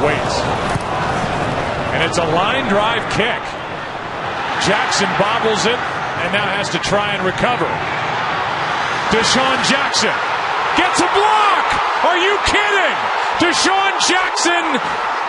waits. And it's a line drive kick. Jackson bobbles it and now has to try and recover. Deshaun Jackson gets a block! Are you kidding? Deshaun Jackson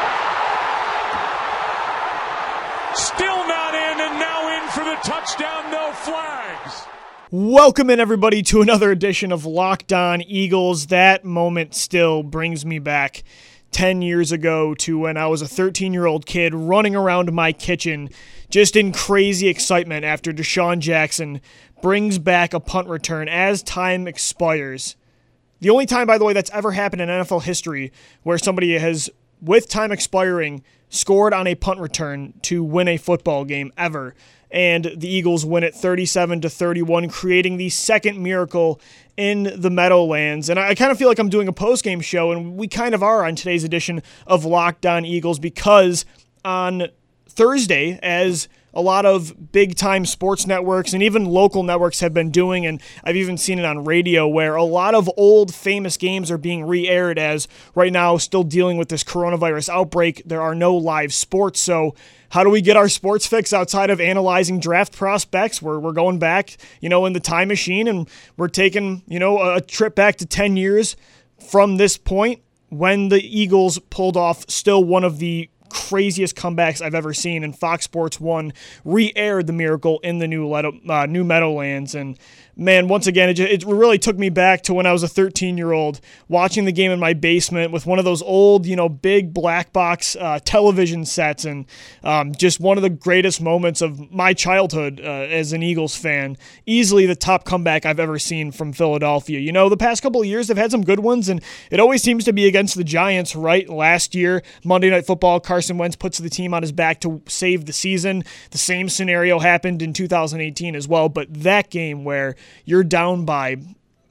still not in and now in for the touchdown, no flags. Welcome in, everybody, to another edition of Locked On Eagles. That moment still brings me back 10 years ago to when I was a 13-year-old kid running around my kitchen just in crazy excitement after Deshaun Jackson brings back a punt return as time expires. The only time, by the way, that's ever happened in NFL history where somebody has, with time expiring, scored on a punt return to win a football game ever. And the Eagles win it 37-31, creating the second miracle in the Meadowlands. And I kind of feel like I'm doing a post-game show, and we kind of are on today's edition of Locked On Eagles, because on Thursday, as a lot of big-time sports networks and even local networks have been doing, and I've even seen it on radio, where a lot of old famous games are being re-aired, as right now, still dealing with this coronavirus outbreak, there are no live sports. So how do we get our sports fix outside of analyzing draft prospects? We're going back, in the time machine, and we're taking, a trip back to 10 years from this point when the Eagles pulled off still one of the craziest comebacks I've ever seen, and Fox Sports 1 re-aired the miracle in the new Meadowlands. And man, once again, it really took me back to when I was a 13-year-old watching the game in my basement with one of those old, big black box television sets, and just one of the greatest moments of my childhood as an Eagles fan. Easily the top comeback I've ever seen from Philadelphia. The past couple of years they've had some good ones, and it always seems to be against the Giants, right? Last year, Monday Night Football, Carson Wentz puts the team on his back to save the season. The same scenario happened in 2018 as well, but that game where you're down by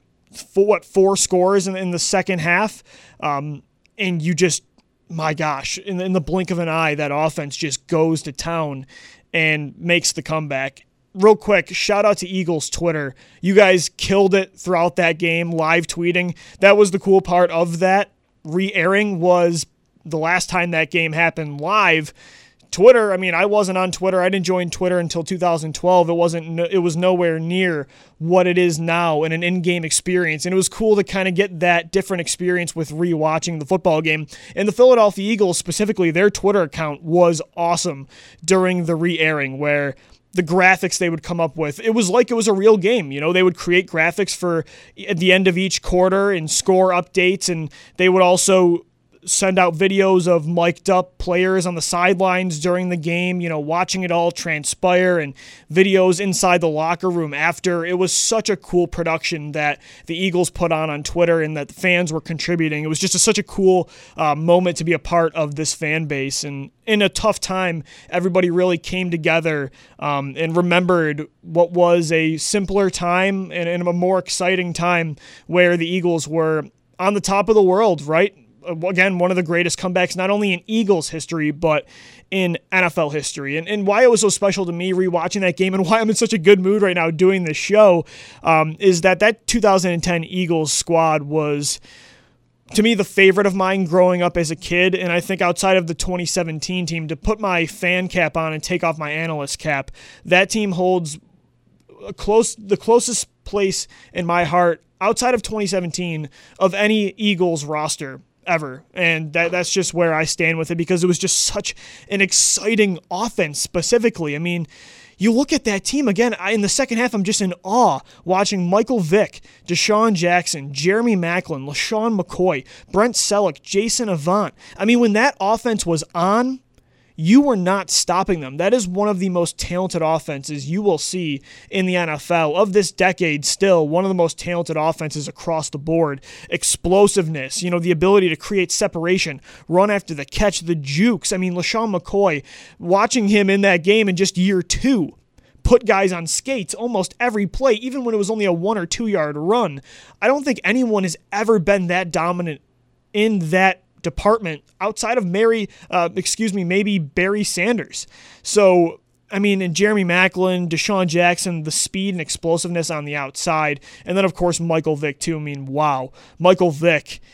four scores in the second half, and you just, my gosh, in the blink of an eye, that offense just goes to town and makes the comeback. Real quick, shout out to Eagles Twitter. You guys killed it throughout that game, live tweeting. That was the cool part of that re-airing, was the last time that game happened live. Twitter, I wasn't on Twitter. I didn't join Twitter until 2012. It was nowhere near what it is now in an in-game experience. And it was cool to kind of get that different experience with rewatching the football game. And the Philadelphia Eagles, specifically, their Twitter account was awesome during the re-airing, where the graphics they would come up with, it was like it was a real game. They would create graphics for at the end of each quarter and score updates, and they would also send out videos of mic'd up players on the sidelines during the game, watching it all transpire, and videos inside the locker room after. It was such a cool production that the Eagles put on Twitter, and that the fans were contributing. It was just such a cool moment to be a part of this fan base. And in a tough time, everybody really came together and remembered what was a simpler time and a more exciting time, where the Eagles were on the top of the world, right? Again, one of the greatest comebacks, not only in Eagles history, but in NFL history. And why it was so special to me rewatching that game, and why I'm in such a good mood right now doing this show, is that 2010 Eagles squad was, to me, the favorite of mine growing up as a kid. And I think outside of the 2017 team, to put my fan cap on and take off my analyst cap, that team holds the closest place in my heart outside of 2017 of any Eagles roster ever. And that's just where I stand with it, because it was just such an exciting offense specifically. You look at that team again, in the second half, I'm just in awe watching Michael Vick, Deshaun Jackson, Jeremy Maclin, LaShawn McCoy, Brent Selleck, Jason Avant. When that offense was on, you were not stopping them. That is one of the most talented offenses you will see in the NFL of this decade. Still, one of the most talented offenses across the board. Explosiveness, the ability to create separation, run after the catch, the jukes. LaShawn McCoy, watching him in that game in just year 2, put guys on skates almost every play, even when it was only a 1 or 2 yard run. I don't think anyone has ever been that dominant in that department outside of maybe Barry Sanders. So, and Jeremy Maclin, Deshaun Jackson, the speed and explosiveness on the outside, and then, of course, Michael Vick, too. Wow. Michael Vick,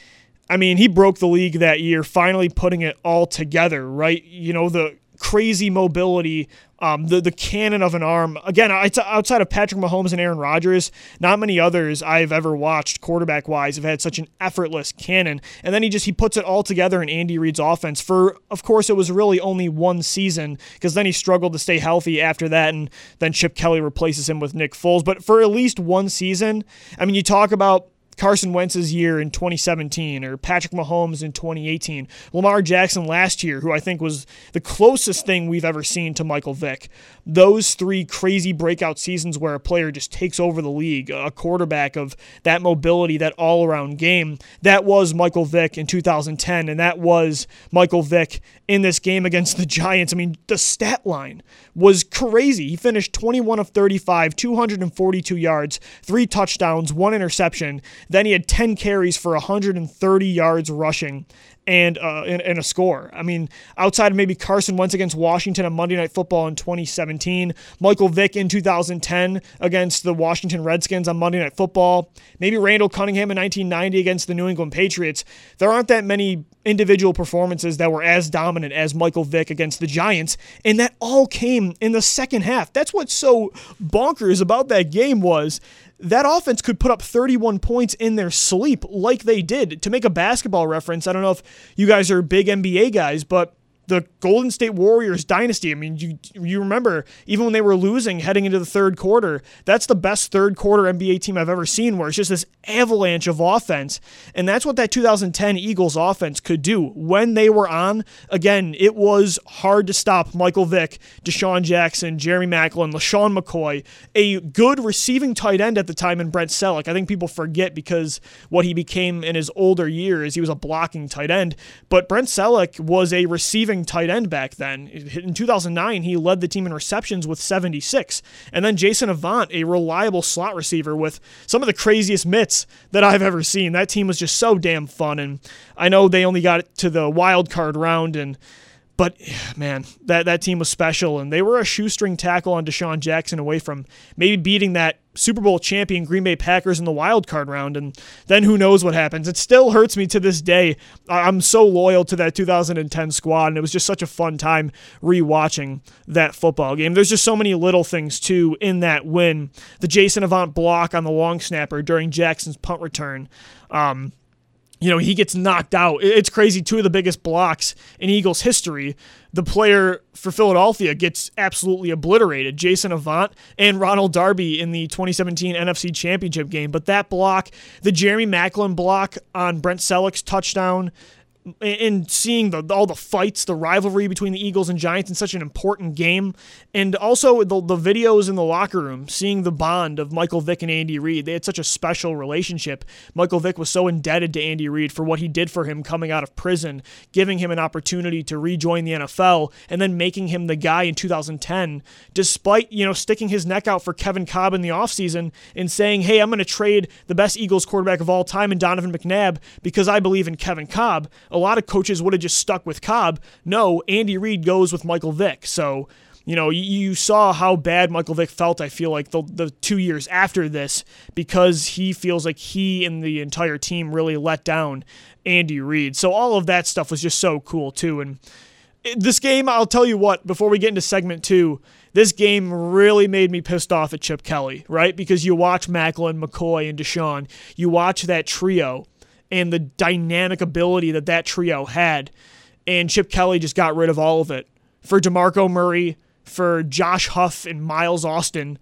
I mean, he broke the league that year, finally putting it all together, right? You know, the crazy mobility, the cannon of an arm. Again, outside of Patrick Mahomes and Aaron Rodgers, not many others I've ever watched quarterback-wise have had such an effortless cannon. And then he puts it all together in Andy Reid's offense for, of course, it was really only one season, because then he struggled to stay healthy after that, and then Chip Kelly replaces him with Nick Foles. But for at least one season, I mean, you talk about Carson Wentz's year in 2017 or Patrick Mahomes in 2018, Lamar Jackson last year, who I think was the closest thing we've ever seen to Michael Vick. Those three crazy breakout seasons where a player just takes over the league, a quarterback of that mobility, that all-around game, that was Michael Vick in 2010, and that was Michael Vick in this game against the Giants. I mean, the stat line was crazy. He finished 21 of 35, 242 yards, 3 touchdowns, 1 interception. Then he had 10 carries for 130 yards rushing and a score. I mean, outside of maybe Carson Wentz against Washington on Monday Night Football in 2017, Michael Vick in 2010 against the Washington Redskins on Monday Night Football, maybe Randall Cunningham in 1990 against the New England Patriots, there aren't that many individual performances that were as dominant as Michael Vick against the Giants, and that all came in the second half. That's what's so bonkers about that game was that offense could put up 31 points in their sleep like they did. To make a basketball reference, I don't know if you guys are big NBA guys, but the Golden State Warriors dynasty, I mean, you remember, even when they were losing heading into the third quarter, that's the best third quarter NBA team I've ever seen, where it's just this avalanche of offense. And that's what that 2010 Eagles offense could do. When they were on, again, it was hard to stop Michael Vick, Deshaun Jackson, Jeremy Maclin, LaShawn McCoy, a good receiving tight end at the time in Brent Selleck. I think people forget because what he became in his older years, he was a blocking tight end. But Brent Selleck was a receiving tight end back then. In 2009, he led the team in receptions with 76. And then Jason Avant, a reliable slot receiver with some of the craziest mitts that I've ever seen. That team was just so damn fun. And I know they only got to the wild card round, but man, that team was special, and they were a shoestring tackle on Deshaun Jackson away from maybe beating that Super Bowl champion Green Bay Packers in the wild card round, and then who knows what happens. It still hurts me to this day. I'm so loyal to that 2010 squad, and it was just such a fun time rewatching that football game. There's just so many little things, too, in that win. The Jason Avant block on the long snapper during Jackson's punt return. He gets knocked out. It's crazy. 2 of the biggest blocks in Eagles history. The player for Philadelphia gets absolutely obliterated, Jason Avant and Ronald Darby in the 2017 NFC Championship game. But that block, the Jeremy Maclin block on Brent Selleck's touchdown, and seeing all the fights, the rivalry between the Eagles and Giants in such an important game, and also the videos in the locker room, seeing the bond of Michael Vick and Andy Reid. They had such a special relationship. Michael Vick was so indebted to Andy Reid for what he did for him coming out of prison, giving him an opportunity to rejoin the NFL, and then making him the guy in 2010, despite, sticking his neck out for Kevin Kolb in the offseason and saying, hey, I'm going to trade the best Eagles quarterback of all time in Donovan McNabb because I believe in Kevin Kolb. A lot of coaches would have just stuck with Cobb. No, Andy Reid goes with Michael Vick. So, you saw how bad Michael Vick felt, I feel like, the 2 years after this, because he feels like he and the entire team really let down Andy Reid. So all of that stuff was just so cool, too. And this game, I'll tell you what, before we get into segment 2, this game really made me pissed off at Chip Kelly, right? Because you watch Maclin, McCoy, and Deshaun. You watch that trio and the dynamic ability that trio had. And Chip Kelly just got rid of all of it. For DeMarco Murray, for Josh Huff and Miles Austin,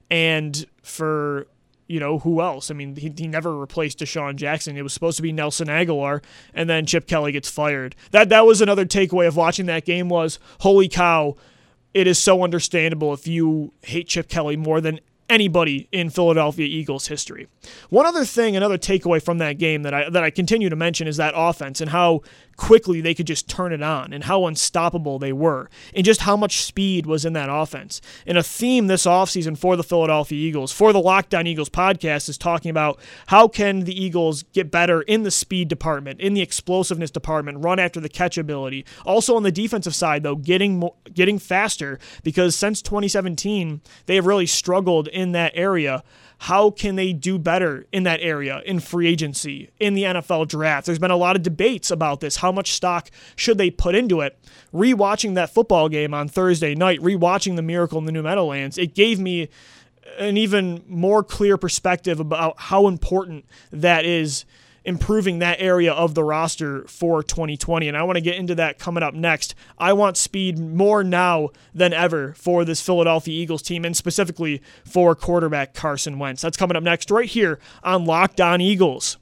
and for, who else? I mean, he never replaced Deshaun Jackson. It was supposed to be Nelson Aguilar, and then Chip Kelly gets fired. That was another takeaway of watching that game was, holy cow, it is so understandable if you hate Chip Kelly more than anybody in Philadelphia Eagles history. One other thing, another takeaway from that game that I continue to mention is that offense and how quickly they could just turn it on and how unstoppable they were and just how much speed was in that offense. And a theme this offseason for the Philadelphia Eagles, for the Locked On Eagles podcast, is talking about how can the Eagles get better in the speed department, in the explosiveness department, run after the catch ability. Also on the defensive side, though, getting faster, because since 2017, they have really struggled in that area. how can they do better in that area, in free agency, in the NFL draft? There's been a lot of debates about this. How much stock should they put into it? Rewatching that football game on Thursday night, rewatching the Miracle in the New Meadowlands, it gave me an even more clear perspective about how important that is, improving that area of the roster for 2020. And I want to get into that coming up next. I want speed more now than ever for this Philadelphia Eagles team, and specifically for quarterback Carson Wentz. That's coming up next right here on Locked On Eagles.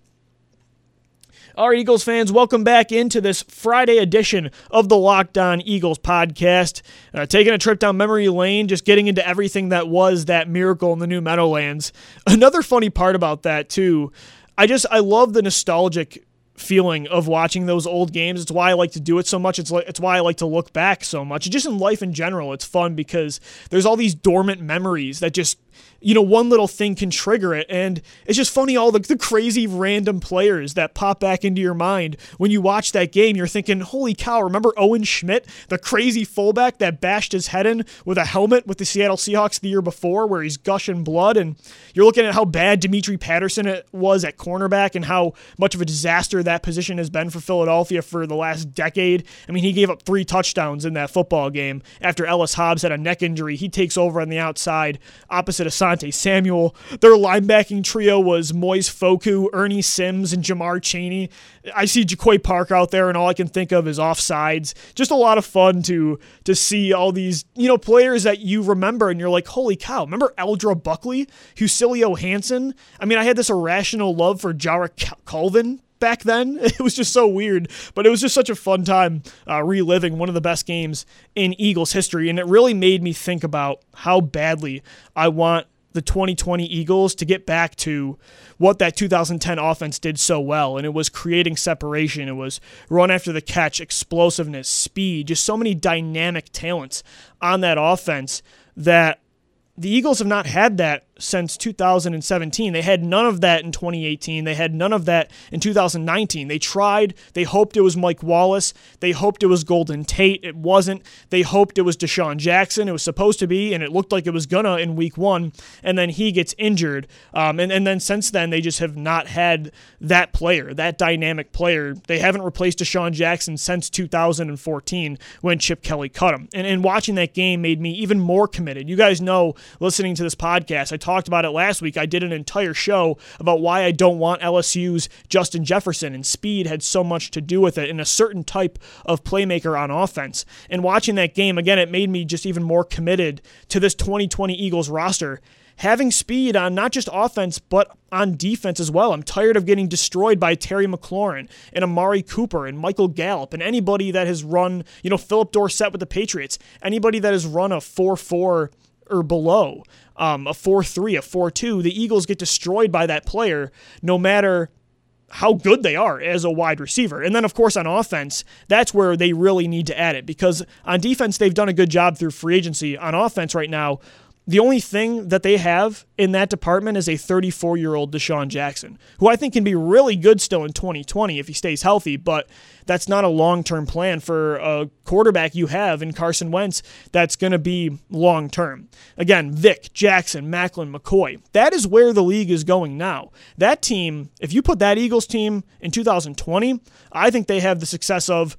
All right, Eagles fans, welcome back into this Friday edition of the Locked On Eagles podcast. Taking a trip down memory lane, just getting into everything that was that Miracle in the New Meadowlands. Another funny part about that, too, I love the nostalgic feeling of watching those old games. It's why I like to do it so much. It's why I like to look back so much. Just in life in general, it's fun because there's all these dormant memories that just, one little thing can trigger it. And it's just funny, all the crazy random players that pop back into your mind. When you watch that game, you're thinking, holy cow, remember Owen Schmidt, the crazy fullback that bashed his head in with a helmet with the Seattle Seahawks the year before, where he's gushing blood? And you're looking at how bad Dimitri Patterson was at cornerback and how much of a disaster that position has been for Philadelphia for the last decade. I mean, he gave up 3 touchdowns in that football game after Ellis Hobbs had a neck injury. He takes over on the outside opposite Asante Samuel. Their linebacking trio was Moise Foku, Ernie Sims, and Jamar Chaney. I see Jaquay Parker out there, and all I can think of is offsides. Just a lot of fun to see all these, players that you remember, and you're like, holy cow, remember Eldra Buckley, Husilio Hansen? I mean, I had this irrational love for Jarek Colvin back then. It was just so weird, but it was just such a fun time reliving one of the best games in Eagles history, and it really made me think about how badly I want the 2020 Eagles to get back to what that 2010 offense did so well, and it was creating separation. It was run after the catch, explosiveness, speed, just so many dynamic talents on that offense that the Eagles have not had that since 2017. They had none of that in 2018. They had none of that in 2019. They tried. They hoped it was Mike Wallace. They hoped it was Golden Tate. It wasn't. They hoped it was Deshaun Jackson. It was supposed to be, and it looked like it was gonna in week 1, and then he gets injured. And then since then, they just have not had that player, that dynamic player. They haven't replaced Deshaun Jackson since 2014 when Chip Kelly cut him. And watching that game made me even more committed. You guys know, listening to this podcast, I talked about it last week. I did an entire show about why I don't want LSU's Justin Jefferson, and speed had so much to do with it, and a certain type of playmaker on offense. And watching that game, again, it made me just even more committed to this 2020 Eagles roster. Having speed on not just offense, but on defense as well. I'm tired of getting destroyed by Terry McLaurin and Amari Cooper and Michael Gallup and anybody that has run, Philip Dorsett with the Patriots, anybody that has run a 4-4 or below, a 4-3, a 4-2, the Eagles get destroyed by that player no matter how good they are as a wide receiver. And then, of course, on offense, that's where they really need to add it, because on defense, they've done a good job through free agency. On offense right now, the only thing that they have in that department is a 34-year-old Deshaun Jackson, who I think can be really good still in 2020 if he stays healthy, but that's not a long-term plan for a quarterback you have in Carson Wentz that's going to be long-term. Again, Vic, Jackson, Maclin, McCoy, that is where the league is going now. That team, if you put that Eagles team in 2020, I think they have the success of,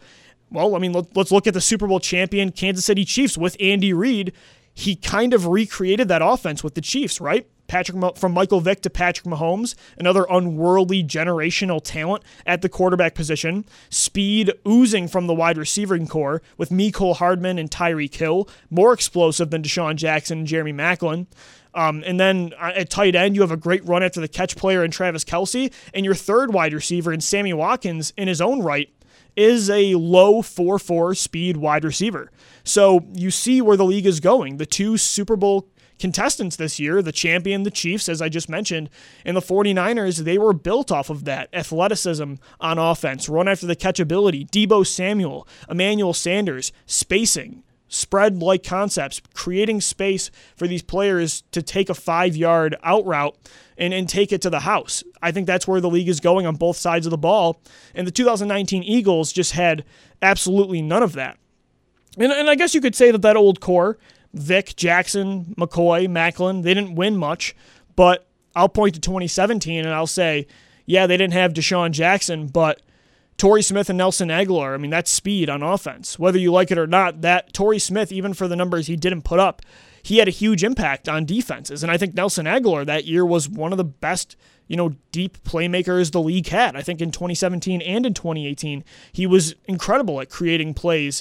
let's look at the Super Bowl champion Kansas City Chiefs with Andy Reid. He kind of recreated that offense with the Chiefs, right? From Michael Vick to Patrick Mahomes, another unworldly generational talent at the quarterback position. Speed oozing from the wide receiving core with Mecole Hardman and Tyreek Hill, more explosive than Deshaun Jackson and Jeremy Maclin. And then at tight end, you have a great run after the catch player in Travis Kelce, and your third wide receiver in Sammy Watkins in his own right is a low 4-4 speed wide receiver. So you see where the league is going. The 2 Super Bowl contestants this year, the champion, the Chiefs, as I just mentioned, and the 49ers, they were built off of that athleticism on offense, run after the catch ability, Deebo Samuel, Emmanuel Sanders, spacing, spread-like concepts, creating space for these players to take a 5-yard out route and take it to the house. I think that's where the league is going on both sides of the ball. And the 2019 Eagles just had absolutely none of that. And I guess you could say that old core, Vic, Jackson, McCoy, Maclin, they didn't win much, but I'll point to 2017 and I'll say, yeah, they didn't have Deshaun Jackson, but Torrey Smith and Nelson Aguilar, I mean, that's speed on offense. Whether you like it or not, that Torrey Smith, even for the numbers he didn't put up, he had a huge impact on defenses. And I think Nelson Aguilar that year was one of the best, deep playmakers the league had. I think in 2017 and in 2018, he was incredible at creating plays,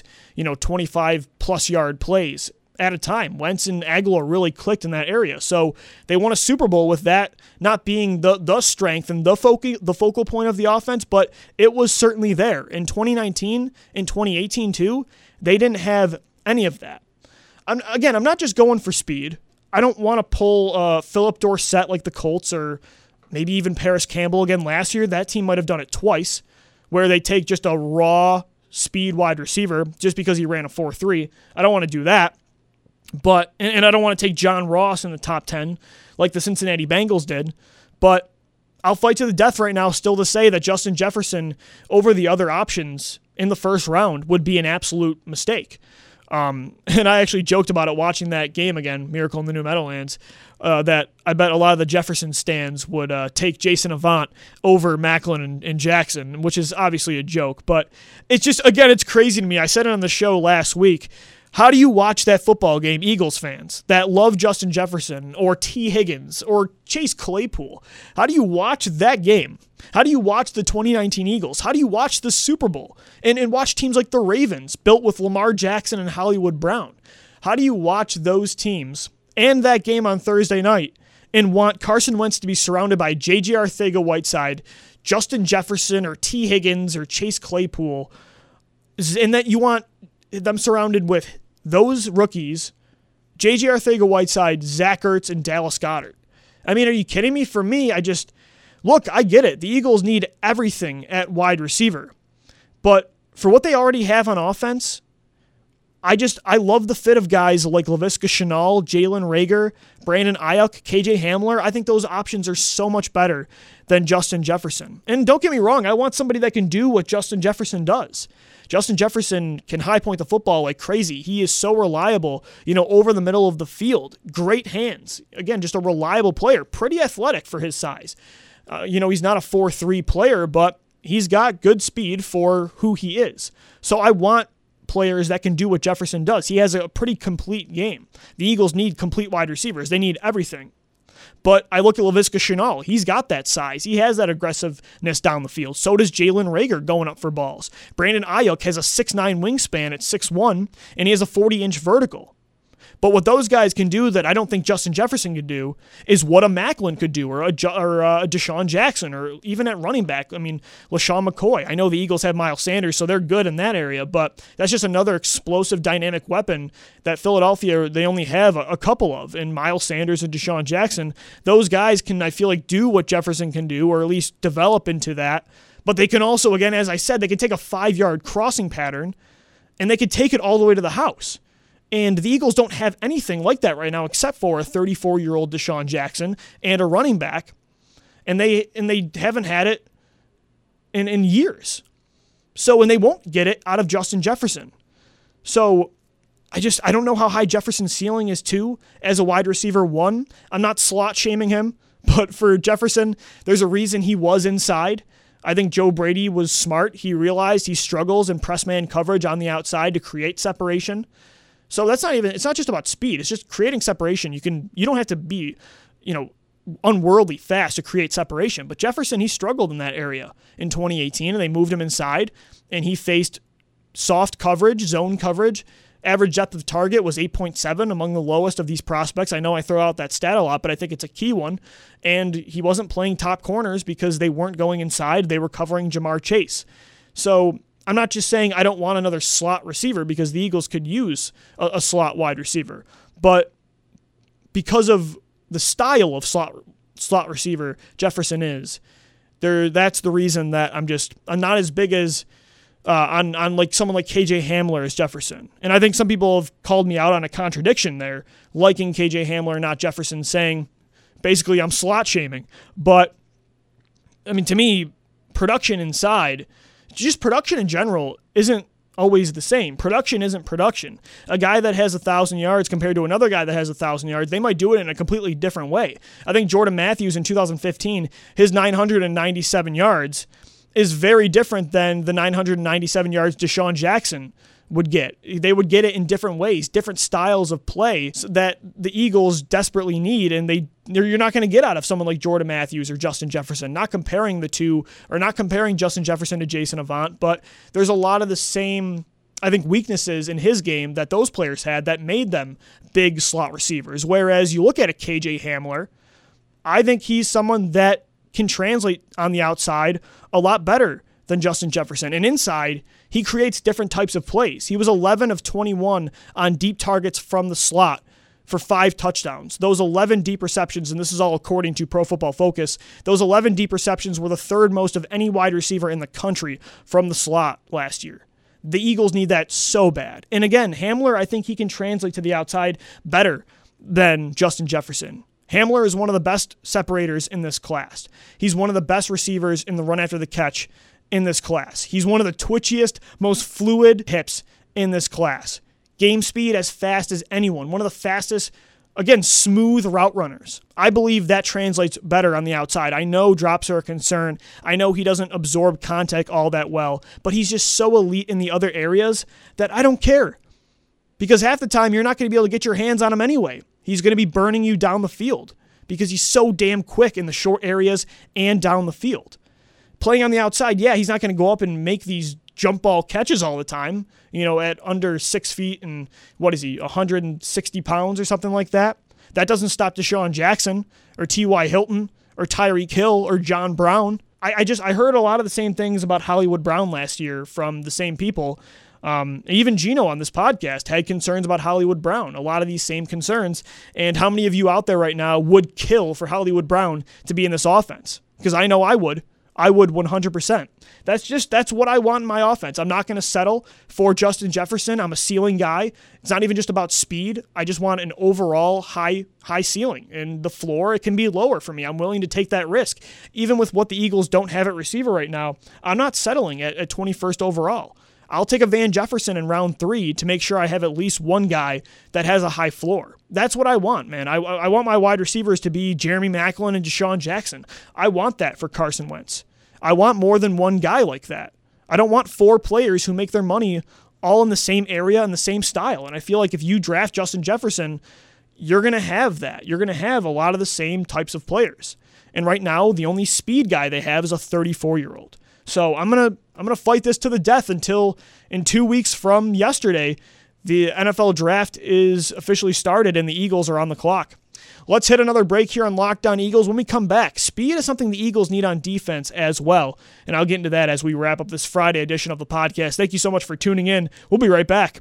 25-plus yard plays at a time. Wentz and Aguilar really clicked in that area. So they won a Super Bowl with that not being the strength and the focal point of the offense, but it was certainly there. In 2019, in 2018 too, they didn't have any of that. I'm not just going for speed. I don't want to pull Philip Dorsett like the Colts or maybe even Paris Campbell again last year. That team might have done it twice, where they take just a raw speed wide receiver just because he ran a 4.3. I don't want to do that. But and I don't want to take John Ross in the top 10 like the Cincinnati Bengals did. But I'll fight to the death right now still to say that Justin Jefferson over the other options in the first round would be an absolute mistake. And I actually joked about it watching that game again, Miracle in the New Meadowlands, that I bet a lot of the Jefferson stands would take Jason Avant over Maclin and Jackson, which is obviously a joke. But it's just, again, it's crazy to me. I said it on the show last week. How do you watch that football game, Eagles fans, that love Justin Jefferson or T. Higgins or Chase Claypool? How do you watch that game? How do you watch the 2019 Eagles? How do you watch the Super Bowl and watch teams like the Ravens, built with Lamar Jackson and Hollywood Brown? How do you watch those teams and that game on Thursday night and want Carson Wentz to be surrounded by J.J. Arcega-Whiteside, Justin Jefferson or T. Higgins or Chase Claypool, and that you want them surrounded with those rookies, J.J. Arcega-Whiteside, Zach Ertz, and Dallas Goedert? I mean, are you kidding me? For me, I get it. The Eagles need everything at wide receiver. But for what they already have on offense, I love the fit of guys like Laviska Shenault, Jalen Reagor, Brandon Ayuk, KJ Hamler. I think those options are so much better than Justin Jefferson. And don't get me wrong, I want somebody that can do what Justin Jefferson does. Justin Jefferson can high point the football like crazy. He is so reliable, over the middle of the field. Great hands. Again, just a reliable player. Pretty athletic for his size. He's not a 4.3 player, but he's got good speed for who he is. So I want players that can do what Jefferson does. He has a pretty complete game. The Eagles need complete wide receivers. They need everything. But I look at Laviska Shenault. He's got that size. He has that aggressiveness down the field. So does Jalen Reagor going up for balls. Brandon Ayuk has a 6'9 wingspan at 6'1", and he has a 40-inch vertical. But what those guys can do that I don't think Justin Jefferson could do is what a Maclin could do, or a Deshaun Jackson, or even at running back. I mean, LaShawn McCoy. I know the Eagles have Miles Sanders, so they're good in that area, but that's just another explosive, dynamic weapon that Philadelphia, they only have a couple of, in Miles Sanders and Deshaun Jackson. Those guys can, I feel like, do what Jefferson can do, or at least develop into that. But they can also, again, as I said, they can take a 5-yard crossing pattern, and they can take it all the way to the house. And the Eagles don't have anything like that right now except for a 34-year-old Deshaun Jackson and a running back. And they haven't had it in years. So, and they won't get it out of Justin Jefferson. So I don't know how high Jefferson's ceiling is too as a wide receiver one. I'm not slot shaming him, but for Jefferson, there's a reason he was inside. I think Joe Brady was smart. He realized he struggles in press man coverage on the outside to create separation. So it's not just about speed. It's just creating separation. You don't have to be, unworldly fast to create separation. But Jefferson, he struggled in that area in 2018, and they moved him inside, and he faced soft coverage, zone coverage. Average depth of target was 8.7, among the lowest of these prospects. I know I throw out that stat a lot, but I think it's a key one. And he wasn't playing top corners because they weren't going inside. They were covering Jamar Chase. So I'm not just saying I don't want another slot receiver, because the Eagles could use a slot wide receiver. But because of the style of slot receiver Jefferson is, that's the reason that I'm not as big as on like someone like KJ Hamler as Jefferson. And I think some people have called me out on a contradiction there, liking KJ Hamler, not Jefferson, saying basically I'm slot shaming. But I mean, to me, production inside, just production in general, isn't always the same. Production isn't production. A guy that has 1,000 yards compared to another guy that has 1,000 yards, they might do it in a completely different way. I think Jordan Matthews in 2015, his 997 yards is very different than the 997 yards Deshaun Jackson would get. They would get it in different ways, different styles of play that the Eagles desperately need, and you're not going to get out of someone like Jordan Matthews or Justin Jefferson. Not comparing the two, or not comparing Justin Jefferson to Jason Avant, but there's a lot of the same, I think, weaknesses in his game that those players had that made them big slot receivers. Whereas you look at a KJ Hamler, I think he's someone that can translate on the outside a lot better than Justin Jefferson. And inside, he creates different types of plays. He was 11 of 21 on deep targets from the slot for 5 touchdowns. Those 11 deep receptions, and this is all according to Pro Football Focus, those 11 deep receptions were the third most of any wide receiver in the country from the slot last year. The Eagles need that so bad. And again, Hamler, I think he can translate to the outside better than Justin Jefferson. Hamler is one of the best separators in this class. He's one of the best receivers in the run after the catch in this class. He's one of the twitchiest, most fluid hips in this class. Game speed as fast as anyone. One of the fastest, again, smooth route runners. I believe that translates better on the outside. I know drops are a concern. I know he doesn't absorb contact all that well, but he's just so elite in the other areas that I don't care. Because half the time, you're not going to be able to get your hands on him anyway. He's going to be burning you down the field because he's so damn quick in the short areas and down the field. Playing on the outside, yeah, he's not going to go up and make these jump ball catches all the time, at under 6 feet and, 160 pounds or something like that. That doesn't stop Deshaun Jackson or T.Y. Hilton or Tyreek Hill or John Brown. I heard a lot of the same things about Hollywood Brown last year from the same people. Even Gino on this podcast had concerns about Hollywood Brown, a lot of these same concerns. And how many of you out there right now would kill for Hollywood Brown to be in this offense? Because I know I would. I would 100%. That's what I want in my offense. I'm not going to settle for Justin Jefferson. I'm a ceiling guy. It's not even just about speed. I just want an overall high ceiling. And the floor, it can be lower for me. I'm willing to take that risk. Even with what the Eagles don't have at receiver right now, I'm not settling at 21st overall. I'll take a Van Jefferson in round 3 to make sure I have at least one guy that has a high floor. That's what I want, man. I want my wide receivers to be Jeremy Maclin and Deshaun Jackson. I want that for Carson Wentz. I want more than one guy like that. I don't want 4 players who make their money all in the same area and the same style. And I feel like if you draft Justin Jefferson, you're going to have that. You're going to have a lot of the same types of players. And right now, the only speed guy they have is a 34-year-old. So I'm gonna fight this to the death until in 2 weeks from yesterday, the NFL draft is officially started and the Eagles are on the clock. Let's hit another break here on Locked On Eagles. When we come back, speed is something the Eagles need on defense as well, and I'll get into that as we wrap up this Friday edition of the podcast. Thank you so much for tuning in. We'll be right back.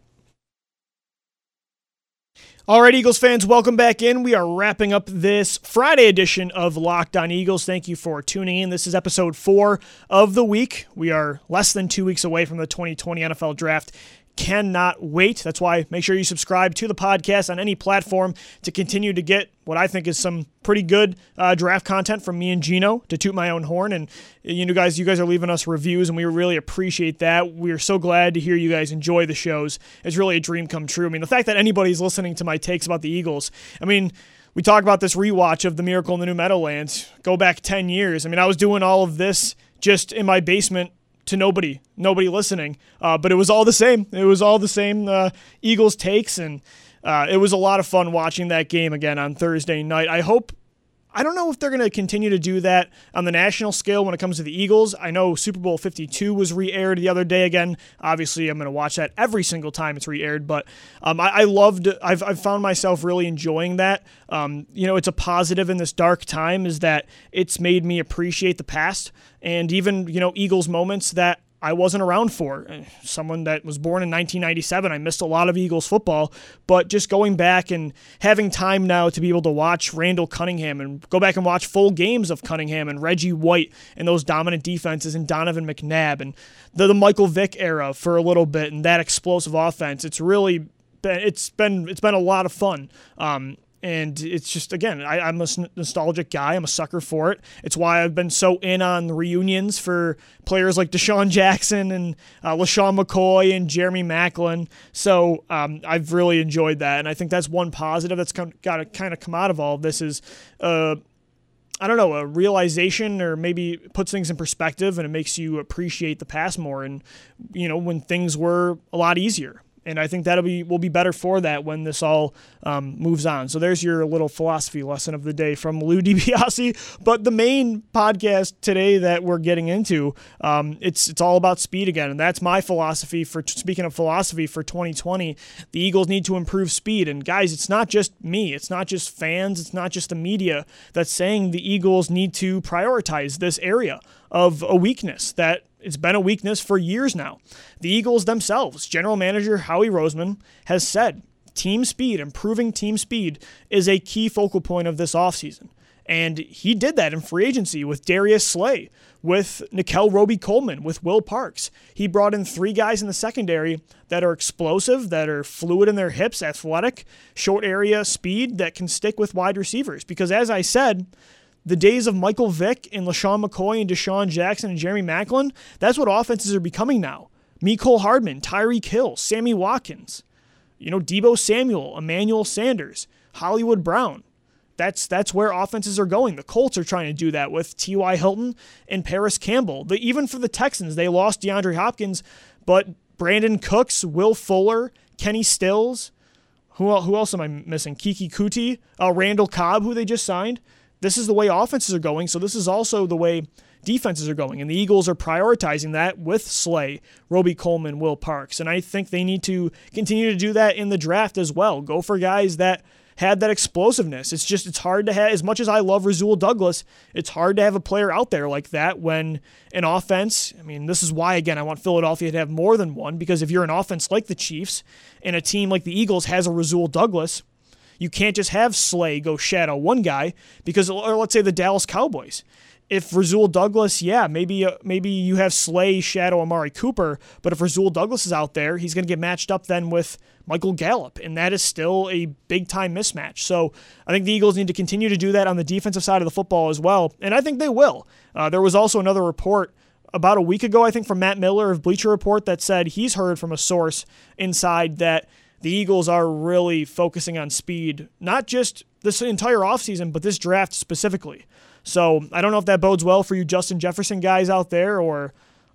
All right, Eagles fans, welcome back in. We are wrapping up this Friday edition of Locked On Eagles. Thank you for tuning in. This is episode 4 of the week. We are less than 2 weeks away from the 2020 NFL Draft. Cannot wait. That's why make sure you subscribe to the podcast on any platform to continue to get what I think is some pretty good draft content from me and Gino, to toot my own horn. And you guys are leaving us reviews, and we really appreciate that. We are so glad to hear you guys enjoy the shows. It's really a dream come true. I mean, the fact that anybody's listening to my takes about the Eagles, we talk about this rewatch of The Miracle in the New Meadowlands. Go back 10 years. I was doing all of this just in my basement to nobody listening, but it was all the same. It was all the same Eagles takes, and it was a lot of fun watching that game again on Thursday night. I don't know if they're going to continue to do that on the national scale when it comes to the Eagles. I know Super Bowl 52 was re-aired the other day again. Obviously, I'm going to watch that every single time it's re-aired, but I've found myself really enjoying that. It's a positive in this dark time is that it's made me appreciate the past and even, Eagles moments that I wasn't around for. Someone that was born in 1997, I missed a lot of Eagles football, but just going back and having time now to be able to watch Randall Cunningham and go back and watch full games of Cunningham and Reggie White and those dominant defenses and Donovan McNabb and the Michael Vick era for a little bit and that explosive offense. It's been a lot of fun. And it's just, again, I'm a nostalgic guy. I'm a sucker for it. It's why I've been so in on the reunions for players like Deshaun Jackson and LaShawn McCoy and Jeremy Maclin. So I've really enjoyed that. And I think that's one positive that's got to kind of come out of all of this is, a realization, or maybe puts things in perspective, and it makes you appreciate the past more. And, when things were a lot easier. And I think will be better for that when this all moves on. So there's your little philosophy lesson of the day from Lou DiBiase. But the main podcast today that we're getting into, it's all about speed again. And that's my philosophy speaking of philosophy for 2020. The Eagles need to improve speed. And guys, it's not just me. It's not just fans. It's not just the media that's saying the Eagles need to prioritize this area of a weakness that it's been a weakness for years now. The Eagles themselves, general manager Howie Roseman, has said team speed, improving team speed, is a key focal point of this offseason. And he did that in free agency with Darius Slay, with Nickel Roby-Coleman, with Will Parks. He brought in 3 guys in the secondary that are explosive, that are fluid in their hips, athletic, short area speed that can stick with wide receivers. Because as I said, the days of Michael Vick and LaShawn McCoy and Deshaun Jackson and Jeremy Maclin, that's what offenses are becoming now. Mecole Hardman, Tyreek Hill, Sammy Watkins, Deebo Samuel, Emmanuel Sanders, Hollywood Brown. That's where offenses are going. The Colts are trying to do that with T.Y. Hilton and Paris Campbell. Even for the Texans, they lost DeAndre Hopkins, but Brandon Cooks, Will Fuller, Kenny Stills, who else am I missing? Kiki Kuti, Randall Cobb, who they just signed. This is the way offenses are going, so this is also the way defenses are going, and the Eagles are prioritizing that with Slay, Roby-Coleman, Will Parks, and I think they need to continue to do that in the draft as well. Go for guys that had that explosiveness. It's hard to have, as much as I love Rasul Douglas, it's hard to have a player out there like that when an offense, this is why, again, I want Philadelphia to have more than one, because if you're an offense like the Chiefs and a team like the Eagles has a Rasul Douglas, you can't just have Slay go shadow one guy because, or let's say the Dallas Cowboys. If Rasul Douglas, maybe you have Slay shadow Amari Cooper, but if Rasul Douglas is out there, he's going to get matched up then with Michael Gallup, and that is still a big-time mismatch. So I think the Eagles need to continue to do that on the defensive side of the football as well, and I think they will. There was also another report about a week ago, I think, from Matt Miller of Bleacher Report that said he's heard from a source inside that the Eagles are really focusing on speed, not just this entire offseason, but this draft specifically. So I don't know if that bodes well for you Justin Jefferson guys out there, or,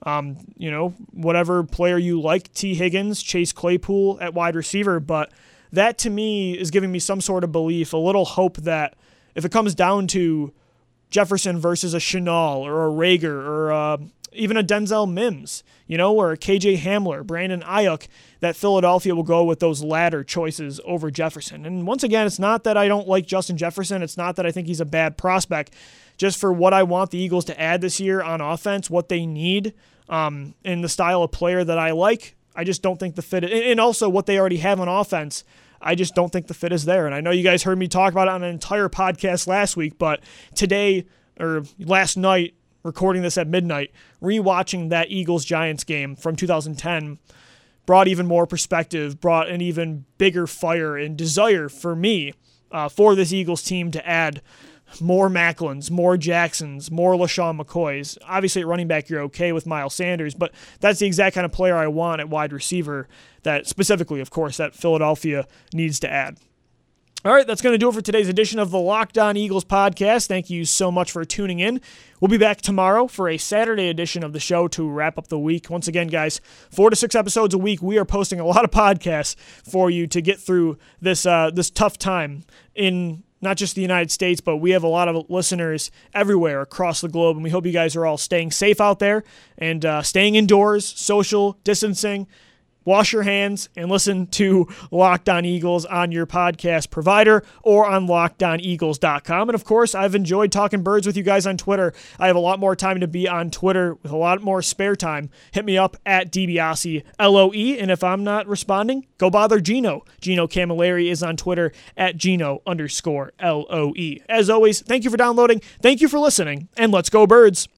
whatever player you like, T. Higgins, Chase Claypool at wide receiver. But that to me is giving me some sort of belief, a little hope that if it comes down to Jefferson versus a Chenal or a Rager or even a Denzel Mims, or a KJ Hamler, Brandon Ayuk, that Philadelphia will go with those latter choices over Jefferson. And once again, it's not that I don't like Justin Jefferson. It's not that I think he's a bad prospect. Just for what I want the Eagles to add this year on offense, what they need in the style of player that I like, I just don't think the fit, and also what they already have on offense, I just don't think the fit is there. And I know you guys heard me talk about it on an entire podcast last week, but today, or last night, recording this at midnight, rewatching that Eagles-Giants game from 2010 brought even more perspective, brought an even bigger fire and desire for me for this Eagles team to add more Maclins, more Jacksons, more LaShawn McCoys. Obviously, at running back, you're okay with Miles Sanders, but that's the exact kind of player I want at wide receiver that specifically, of course, that Philadelphia needs to add. All right, that's going to do it for today's edition of the Locked On Eagles podcast. Thank you so much for tuning in. We'll be back tomorrow for a Saturday edition of the show to wrap up the week. Once again, guys, 4 to 6 episodes a week. We are posting a lot of podcasts for you to get through this tough time in not just the United States, but we have a lot of listeners everywhere across the globe, and we hope you guys are all staying safe out there and staying indoors, social distancing. Wash your hands and listen to Locked On Eagles on your podcast provider or on LockedOnEagles.com. And, of course, I've enjoyed talking birds with you guys on Twitter. I have a lot more time to be on Twitter with a lot more spare time. Hit me up at DiBiase, LOE. And if I'm not responding, go bother Gino. Gino Camilleri is on Twitter at Gino_LOE. As always, thank you for downloading. Thank you for listening. And let's go, birds.